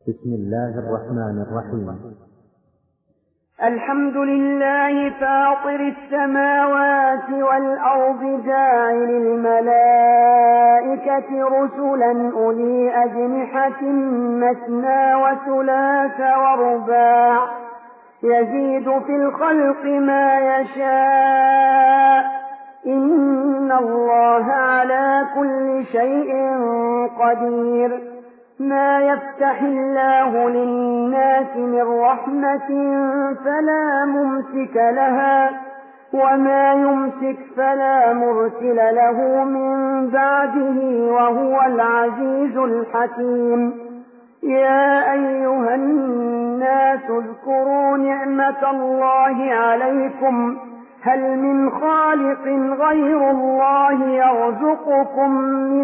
بسم الله الرحمن الرحيم. الحمد لله فاطر السماوات والأرض جاعل الملائكة رسلا أولي أجنحة مثنى وثلاث ورباع يزيد في الخلق ما يشاء إن الله على كل شيء قدير. ما يفتح الله للناس من رحمة فلا ممسك لها وما يمسك فلا مرسل له من بعده وهو العزيز الحكيم. يا أيها الناس اذكروا نعمة الله عليكم هل من خالق غير الله يرزقكم من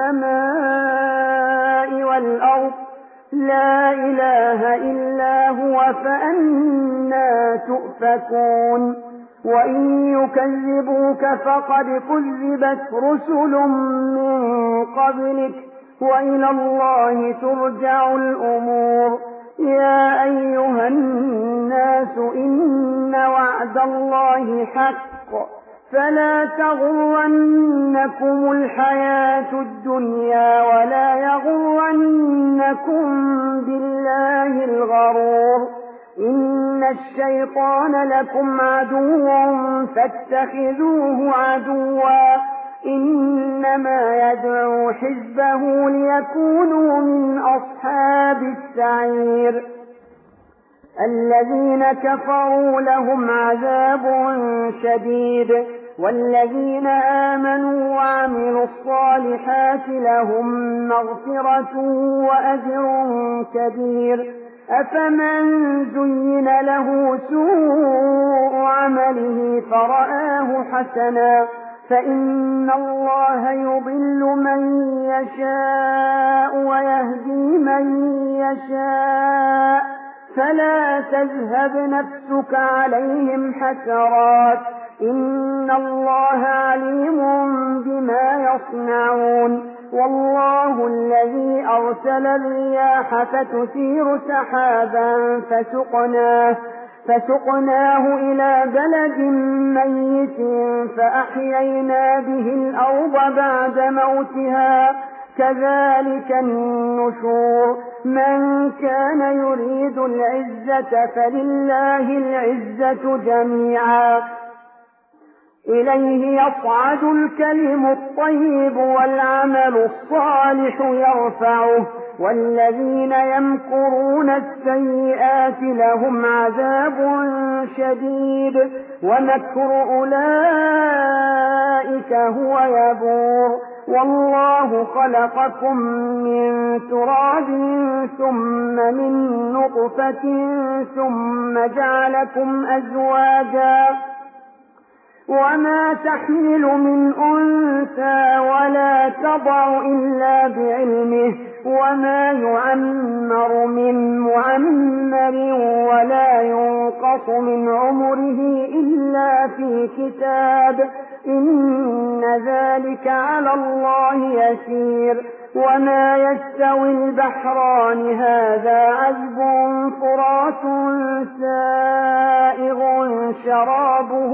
السماء والأرض لا إله إلا هو فأنى تؤفكون. وإن يكذبوك فقد كذبت رسل من قبلك وإلى الله ترجع الأمور. يا أيها الناس إن وعد الله حق فلا تغرنكم الحياة الدنيا ولا يغرنكم بالله الغرور. إن الشيطان لكم عدو فاتخذوه عدوا إنما يدعو حزبه ليكونوا من أصحاب السعير. الذين كفروا لهم عذاب شديد والذين آمنوا وعملوا الصالحات لهم مغفرة وأجر كبير. أفمن زين له سوء عمله فرآه حسنا فإن الله يضل من يشاء ويهدي من يشاء فلا تذهب نفسك عليهم حسرات إن الله عليم بما يصنعون. والله الذي أرسل الرياح فتثير سحابا فسقناه إلى بلد ميت فأحيينا به الأرض بعد موتها كذلك النشور. من كان يريد العزة فلله العزة جميعا إليه يصعد الكلم الطيب والعمل الصالح يرفعه والذين يمكرون السيئات لهم عذاب شديد ومكر أولئك هو يبور. والله خلقكم من تراب ثم من نطفة ثم جعلكم أزواجا وما تحمل من أنثى ولا تضع إلا بعلمه وما يعمر من معمر ولا ينقص من عمره إلا في كتاب إن ذلك على الله يسير. وما يستوي البحران هذا عذب فرات سائغ شرابه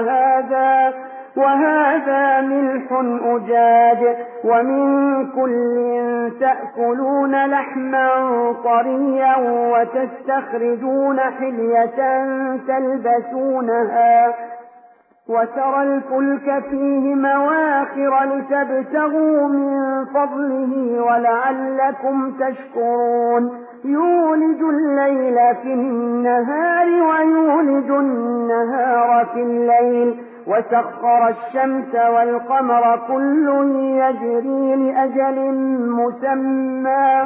وهذا ملح أجاج ومن كل تأكلون لحما طريا وتستخرجون حلية تلبسونها وترى الفلك فيه مواخر لتبتغوا من فضله ولعلكم تشكرون. يولج الليل في النهار ويولج النهار في الليل وسخر الشمس والقمر كل يجري لأجل مسمى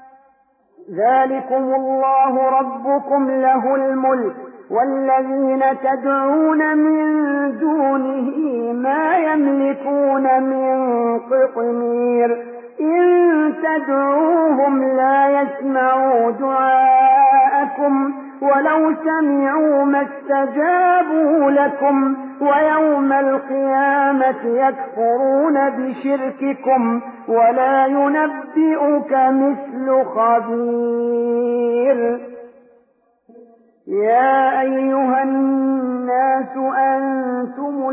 ذلكم الله ربكم له الملك والذين تدعون من دونه ما يملكون من قطمير. إن تدعوهم لا يسمعوا دعاءكم ولو سمعوا ما استجابوا لكم ويوم القيامة يكفرون بشرككم ولا ينبئك مثل خبير. يا أيها الناس أنتم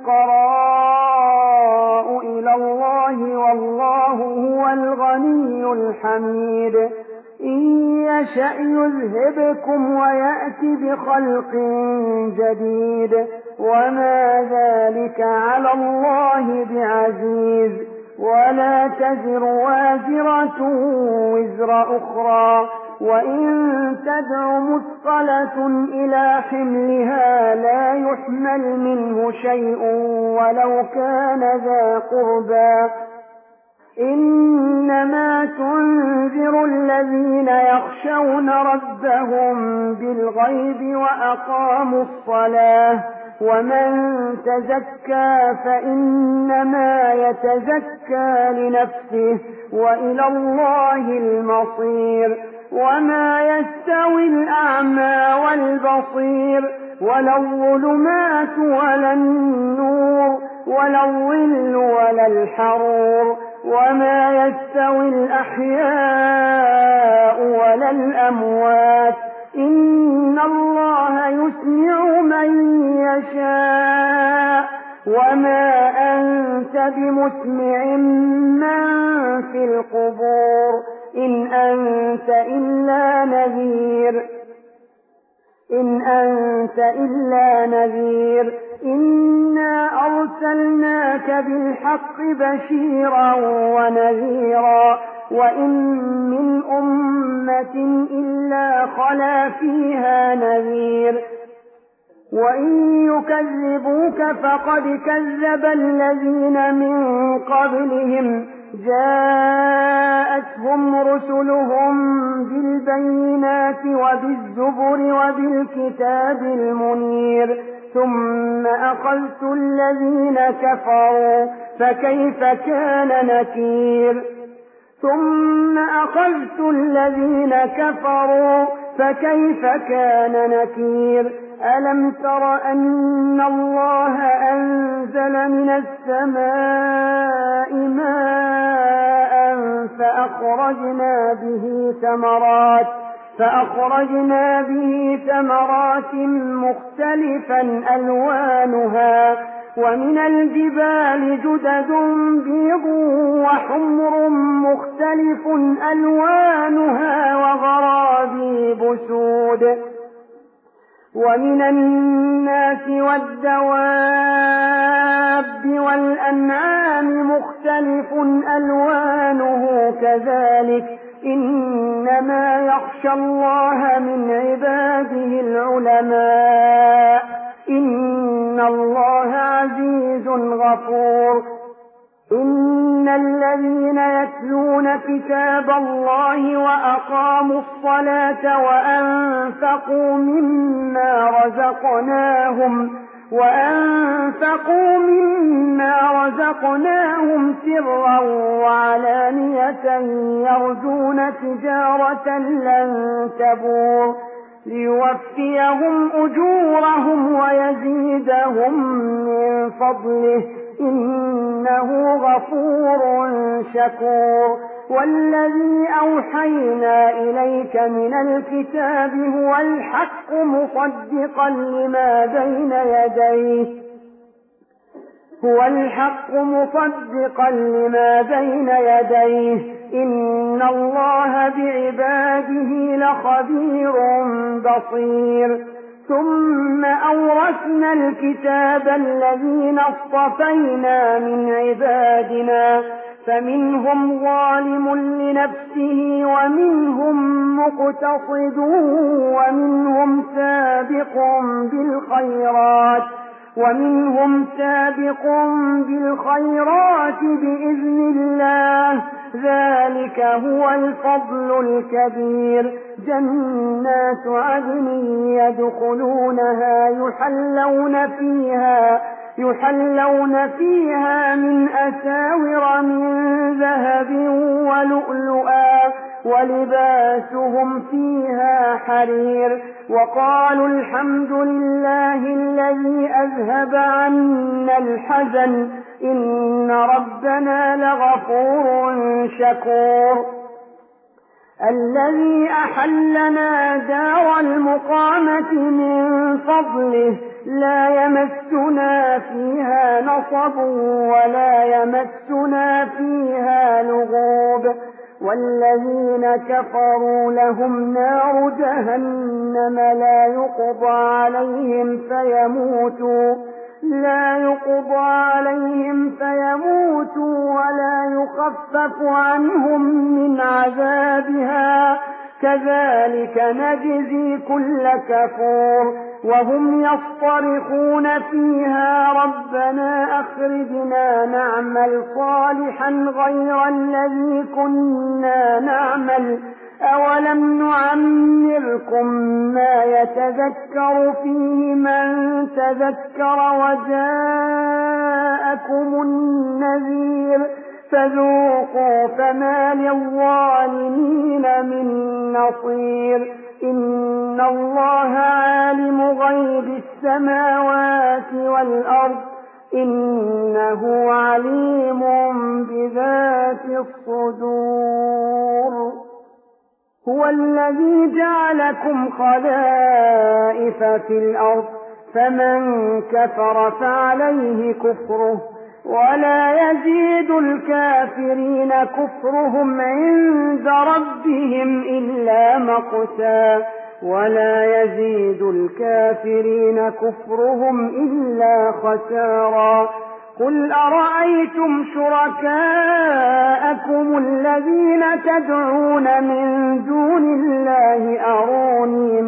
الفقراء إلى الله والله هو الغني الحميد إن يشأ يذهبكم ويأتي بخلق جديد وما ذلك على الله بعزيز ولا تزر وازرة وزر أخرى وإن تدع مثقلة إلى حملها لا يحمل منه شيء ولو كان ذا قربى إنما تنذر الذين يخشون ربهم بالغيب وأقاموا الصلاة ومن تزكى فإنما يتزكى لنفسه وإلى الله المصير وما يستوي الأعمى والبصير ولا الظلمات ولا النور ولا الظل ولا الحرور وما يستوي الأحياء ولا الأموات إن الله يسمع من يشاء وما أنت بمسمع من في القبور إن أنت إلا نذير إنا أرسلناك بالحق بشيرا ونذيرا وإن من أمة إلا خلا فيها نذير وإن يكذبوك فقد كذب الذين من قبلهم جاءتهم رسلهم بالبينات وبالزبر وبالكتاب المنير ثم أخذت الذين كفروا فكيف كان نكير ألم تر أن الله أنزل من السماء ماء فأخرجنا به ثمرات مختلفا ألوانها ومن الجبال جدد بيض وحمر مختلف ألوانها وغرابيب سود ومن الناس والدواب والأنعام مختلف ألوانه كذلك إنما يخشى الله من عباده العلماء إن الله عزيز غفور إن الذين يتلون كتاب الله وأقاموا الصلاة وأنفقوا مما رزقناهم سرا وعلانية يرجون تجارة لن تبور ليوفيهم أجورهم ويزيدهم من فضله إنه غفور شكور والذي أوحينا إليك من الكتاب هو الحق مصدقا لما بين يديه إن الله بعباده لخبير بصير ثم أورثنا الكتاب الذين اصطفينا من عبادنا فمنهم ظالم لنفسه ومنهم مقتصد ومنهم سابق بالخيرات بإذن الله ذلك هو الفضل الكبير جنات عدن يدخلونها يحلون فيها من أساور من ذهب ولؤلؤا ولباسهم فيها حرير وقالوا الحمد لله الذي أذهب عنا الحزن إن ربنا لغفور شكور الذي أحلنا دار المقامة من فضله لا يمسنا فيها نصب ولا يمسنا فيها لغوب والذين كفروا لهم نار جهنم لا يقضى عليهم فيموتوا ولا يخفف عنهم من عذابها كذلك نجزي كل كفور وهم يصطرخون فيها ربنا أخرجنا نعمل صالحا غير الذي كنا نعمل أولم نعمركم ما يتذكر فيه من تذكر وجاءكم النذير فذوقوا فما للظالمين من نصير إن الله عالم غيب السماوات والأرض إنه عليم بذات الصدور هو الذي جعلكم خلائف في الأرض فمن كفر فعليه كفره ولا يزيد الكافرين كفرهم عند ربهم إلا مقتا ولا يزيد الكافرين كفرهم إلا خسارا قل أرأيتم شركاءكم الذين تدعون من دون الله أروني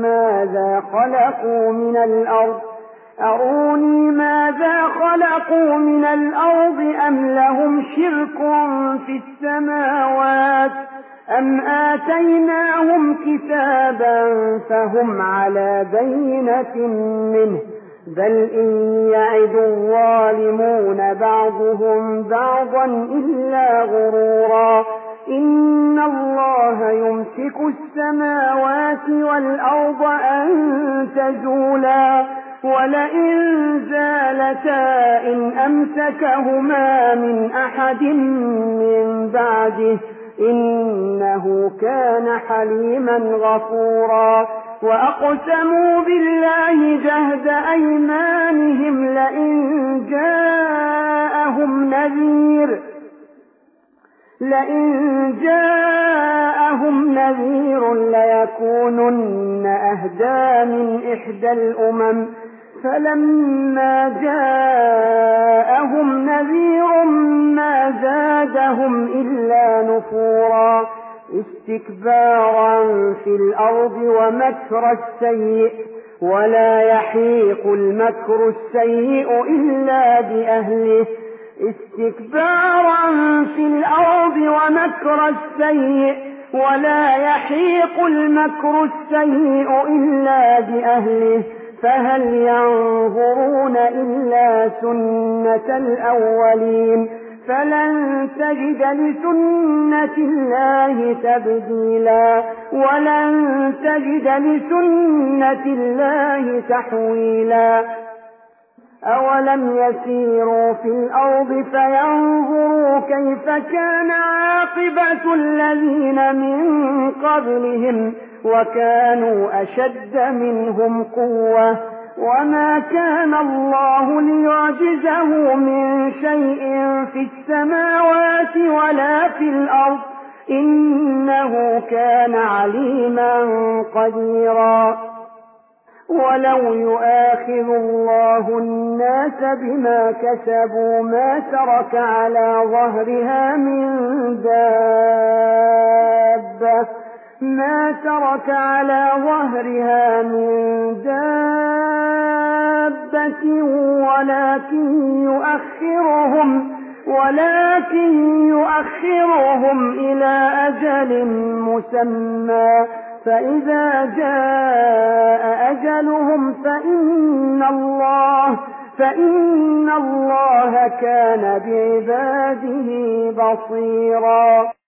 ماذا خلقوا من الأرض أم لهم شرك في السماوات أم آتيناهم كتابا فهم على بينة منه بل إن يعد الظالمون بعضهم بعضا إلا غرورا إن الله يمسك السماوات والأرض أن تزولا ولئن زالتا إن أمسكهما من أحد من بعده إنه كان حليما غفورا وأقسموا بالله جهد أيمانهم لئن جاءهم نذير ليكونن أهدى من إحدى الأمم فلما جاءهم نذير ما زادهم إلا نفورا استكبارا في الأرض ومكر السيء ولا يحيق المكر السيء إلا بأهله فهل ينظرون إلا سنة الأولين فلن تجد لسنة الله تبديلا ولن تجد لسنة الله تحويلا أولم يسيروا في الأرض فينظروا كيف كان عاقبة الذين من قبلهم وكانوا أشد منهم قوة وما كان الله ليعجزه من شيء في السماوات ولا في الأرض إنه كان عليما قديرا ولو يؤاخذ الله الناس بما كسبوا ما ترك على ظهرها من دابة ولكن يؤخرهم إلى أجل مسمى فإذا جاء أجلهم فإن الله كان بعباده بصيرا